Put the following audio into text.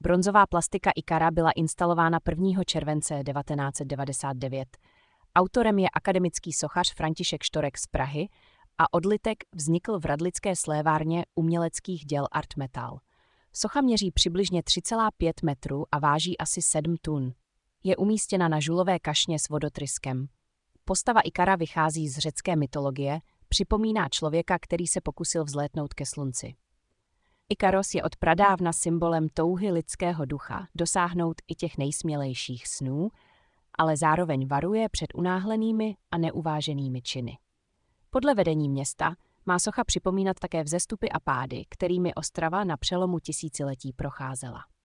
Bronzová plastika Ikara byla instalována 1. července 1999. Autorem je akademický sochař František Štorek z Prahy a odlitek vznikl v radlické slévárně uměleckých děl Art Metal. Socha měří přibližně 3,5 metru a váží asi 7 tun. Je umístěna na žulové kašně s vodotryskem. Postava Ikara vychází z řecké mytologie, připomíná člověka, který se pokusil vzlétnout ke slunci. Ikaros je od pradávna symbolem touhy lidského ducha dosáhnout i těch nejsmělejších snů, ale zároveň varuje před unáhlenými a neuváženými činy. Podle vedení města má socha připomínat také vzestupy a pády, kterými Ostrava na přelomu tisíciletí procházela.